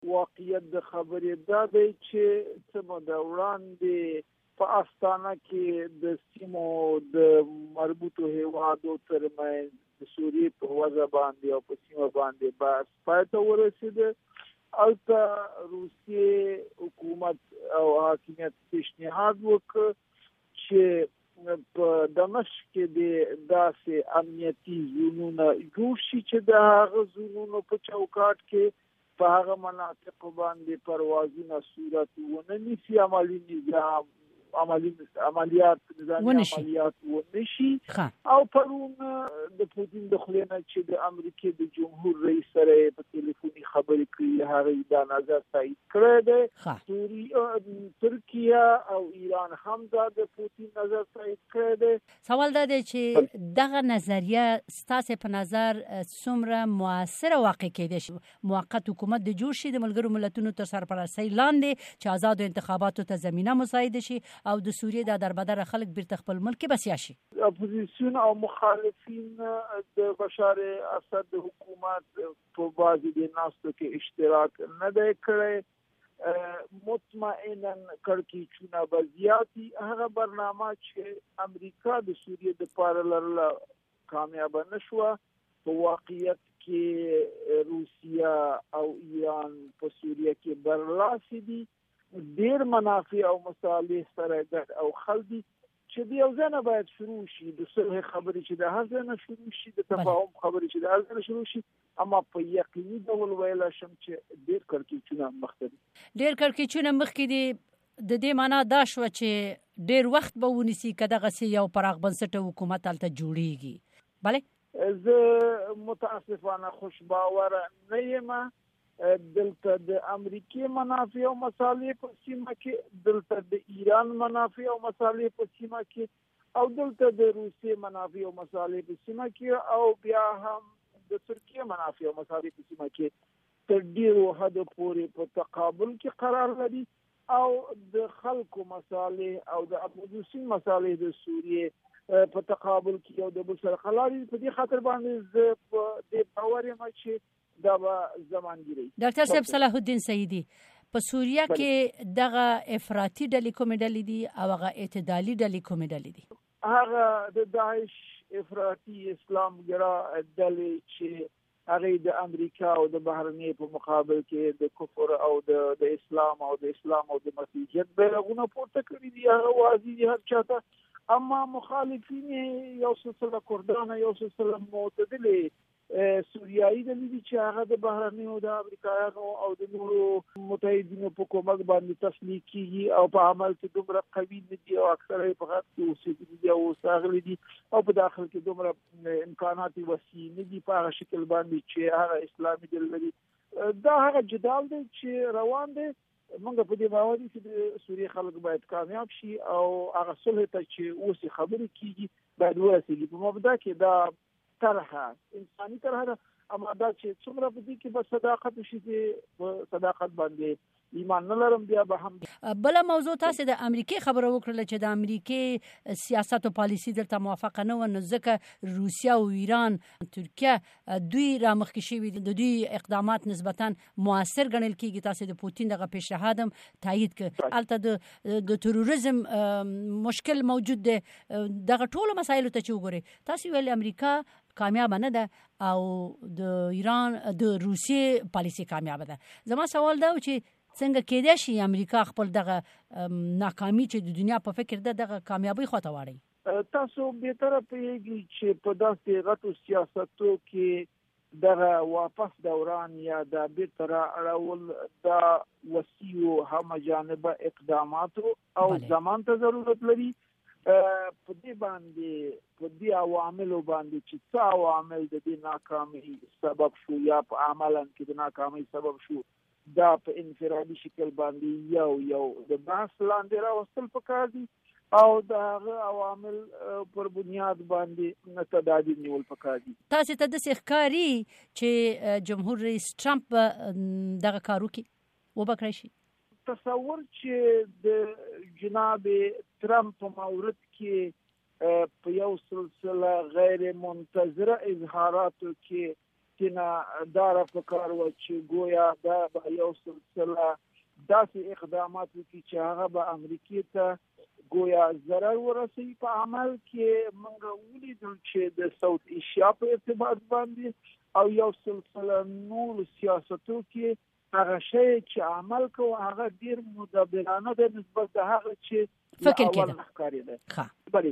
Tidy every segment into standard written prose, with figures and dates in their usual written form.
واقعیت د خبرې دا دی چې څه موده وړاندې په استانه کې د سیمو د مربوطو هیوادو ترمنځ د سوریې په وضع باندې او په سیمه باندې بحث پای ته ورسېده. البته روسیې حکومت او حاکمیت پیشنهاد وکړ چې په دمشق کې د داسې امنیتي زونونه جوړ شي چې د هغه زونونو په چوکاټ کې په هغه مناطق باندې پروازونه صورت ونه نیسي، عملیات ونشي. او پرون د پوتین د خلینو چې د امریکای د جمهور رئیس سره په ټلیفوني خبرې کړې، هغه دا نظر تایید کړی دی. ترکیه او ایران هم دا د پوتین نظر تایید کړی دی. سوال دا دی چې دغه نظریه ستاسو په نظر څومره موثره واقع کېدای شي موقت حکومت د جوړ شي د ملګرو ملتونو تر سرپرستۍ لاندې چې آزادو انتخاباتو ته زمینه مساعده شي او د سوریې د دربدره خلک بیرته خپل ملک کې بسیا شي؟ اپوزیسیون او مخالفین د بشار اسد د حکومت په بازي د ناستو کې اشتراک نه دی کړی. مطمئنا کړکېچونه به زیاتي. هغه برنامه چې امریکا د سوریې د پاره لرله کامیاب نه شوه. په واقعیت کې روسیا او ایران په سوریه کې برلاسي دي. ډیر منافع او مصالح سره ګډ او خلدي چې د یو ځای نه باید شروع شي، د صلح خبرې چې د هر ځای نه شروع شي، د تفاهم خبرې چې د هر ځای نه شروع شي. اما په یقیني ډول ویلی شم چې ډیر کړکېچونه مخکې دي. د دې معنا دا شوه چې ډیر وخت به ونیسي که دغسې یو پراخ بنسټه حکومت هلته جوړیږي. بله، زه متاسفانه خوشباوره نه یم. دلته د امریکای منافع او مصالح په سیمه کې، دلته د ایران منافع او مصالح په سیمه کې، او دلته د روسیې منافع او مصالح په سیمه کې، او بیا هم د ترکیه منافع او مصالح په سیمه کې تر ډیرو حد پورې په تقابل کې قرار لري. او د خلکو مصالح او د اپوزیسیون مصالح د سوریې په تقابل کې یو د بل سره خلاري. په دې خاطر باندې زه په دې باور یم چې دا به زمانګیری. ډاکټر صاحب صلاح الدین سعیدی، په سوریه کې دغه افراطي ډلې کومې ډلې دي او هغه اعتدالي ډلې کومې ډلې دي؟ هغه د داعش افراطي اسلام ګرا ډلې چې هغه د امریکا او د بهرنۍ په مقابل کې د کفر او د اسلام او د مسیحیت بیرغونه پورته کړی دي. هغه واضح دي هر چاته. اما مخالفین یو سلسله کردان، یو سلسله معتدله سوریایي ډلې دي چې هغه د بهرنیو د امریکایانو او د نورو متحدینو په کومک باندې تسلیح کیږي او په عمل کې دومره قوي نه دي او اکثره په غرب کې اوسېدلي دي او ساغلي دي او په داخل کې دومره امکانات وسیع نه دي په هغه شکل باندې چې هغه اسلامي ډلې لري. دا هغه جدال دی چې روان دی. موږ په دې باور یو چې د سوریې خلک باید کامیاب شي او هغه صلح ته چې اوس خبرې کیږي باید ورسېږي. په مبدا کې دا طرحه انساني طرحه ده، اما دا چې څومره په دې کې به صداقت وشي، په صداقت باندې ایمان نه لرم. بیا به هم بله موضوع، تاسو د امریکای خبره وکړله چې د امریکای سیاست او پالیسي درته موافقه نه و، نو ځکه روسیه او ایران، ترکیه دوی رامخکې شوي دي، د دوی اقدامات نسبتا موثر ګڼل کېږي. تاسو د پوتین دغه پیشنهاد هم تایید کړ. هلته د تروریزم مشکل موجود دی. دغه ټولو مسایلو ته چې وګورئ، تاسو ویل امریکا کامیاب نه ده او د ایران د روسیې پالیسي کامیاب ده. زما سوال دا و چې څنګه کېدای شي امریکا خپل دغه ناکامي چې د دنیا په فکر ده دغه کامیابی خواته واړوي؟ تاسو بهتره پوهیږئ چې په داسې غټو سیاستو کې دغه واپس دوران یا د بیرته رااړول دا وسیع همه جانبه اقداماتو او زمان ته ضرورت لري. په دې باندې په دې عواملو باندې چې څه عوامل د دې ناکامۍ سبب شو یا په عملاً کې د ناکامۍ سبب شو، دا په انفرادي شکل باندې یو د بحث لاندې راوستل پکار دي او د هغه عوامل پر بنیاد باندې تدابیر نیول پکار دي. تاسو ته داسې ښکاري چې جمهور رئیس ټرمپ دغه کار وکړي وبکړی شي؟ تصور چې د جناب ټرمپ په مورد کې په یو سلسله غیر منتظره اظهاراتو کې تینا داره پکار و چې گویا دا به یو سلسله داسې اقدامات وکړي چې هغه به امریکې ته گویا ضرر ورسوي. په عمل کې موږ ولیدل چې د ساوث ایشیا په ارتباط باندې او یو سلسله نور سیاستو کې هغه شی چې عمل کوي هغه ډیر مدبرانه ده نسبت د هغه چې فکر کېده ښکارېده.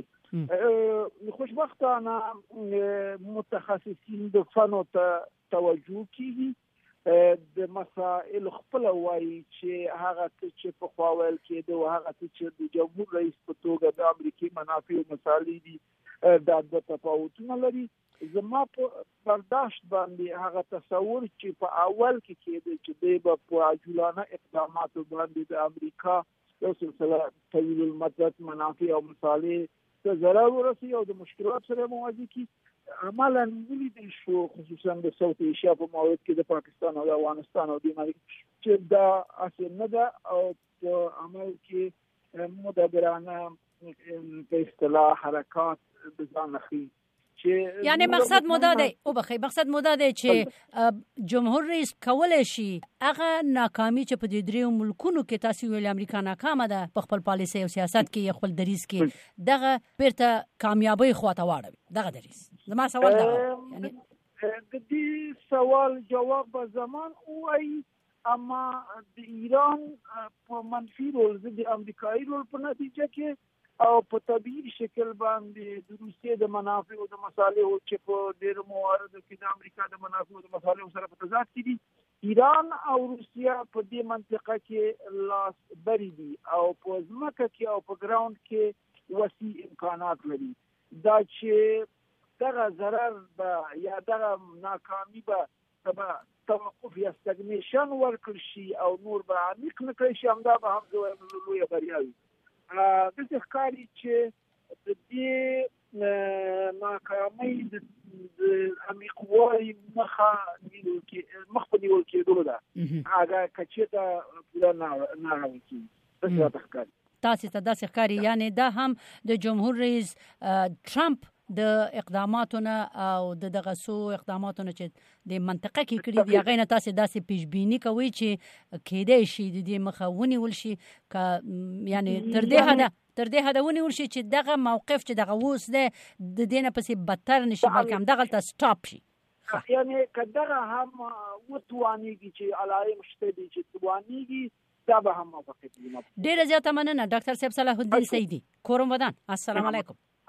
بله خوشبختانه متخصصین د فنو ته توجه کیږي، د مسائل خپل وایي چې هغه چې په خوا ویل کېده او هغه چې د جمهور رئیس په توګه د امریکای منافع او مصالح دي دا د تفاوتونه لري. زما په برداشت باندې هغه تصور چې په اول کې کېده چې د په عاجلانه اقداماتو باندې د امریکا یو سلسله طویل المدت منافع او مصالح ته ضرر ورسوي او د مشکلات سره مواجه کی، عملاً ولیدل شو خصوصا د ساوث ایشیا په مورد کې د پاکستان او د افغانستان او د امریکا چې دا اصل نه ده او په عمل کې مدبرانه په اصطلاح حرکات د ځان اخلي. یعنی مقصد مودا دی او بخی مقصد مودا دی چې جمهور رئیس کولای شي هغه ناکامي چې په دې دریو ملکونو کې تاسو ویل امریکا ناکامه ده په خپل پالیسي او سیاست کې خپل دریس کې دغه بیرته کامیابی خواته واړوي. دغه دریس زما سوال دا یعنی د دې سوال جواب به زمان وایي، اما د ایران په منفي رول د امریکایي رول په نتیجه کې او په طبیعي شکل باندې د روسیې د منافع او د مصالح چې په ډېر مواردو کې د امریکا د منافع او د مصالح سره په تضاد کې دي، ایران او روسیا په دې منطقه کې لاس بری دي او په ځمکه کې او په ګراوند کې وسیع امکانات لري. دا چې دغه ضرر به یا دغه ناکامي به توقف یا استګنیشن ورکړ شي او نور به عمیق نه کړی شي، همدا به هم زه لویه بریا وي. داسې ښکاري چې د دې ناکامۍ د عمیقوالي مخ په نیول کېدلو ده هغه کچېته پوره نه راوړل کېږي. داسې راته ښکاري. تاسې ته داسې ښکاري یعنی دا هم د جمهور رئیس ټرمپ د اقداماتو نه او دغه سو اقداماتو نه چې د منطقه کې کړي دي هغه نه تاسو داسې پیشبینی کوي چې کېدای شي د دې مخه ونیول شي یعنی تر دې حد ونیول شي چې دغه موقف چې دغه اوس ده د دې نه پسې بدتر نشي بلکې هم دغه ته سټاپ شي. یعنی کداغه هم وتوانیږي چې علای مشتدي چې توانیږي دا به هم موافقت دي. ډیره زیاته مننه ډاکټر صاحب صلاح الدین سیدی کورم ودان. السلام علیکم.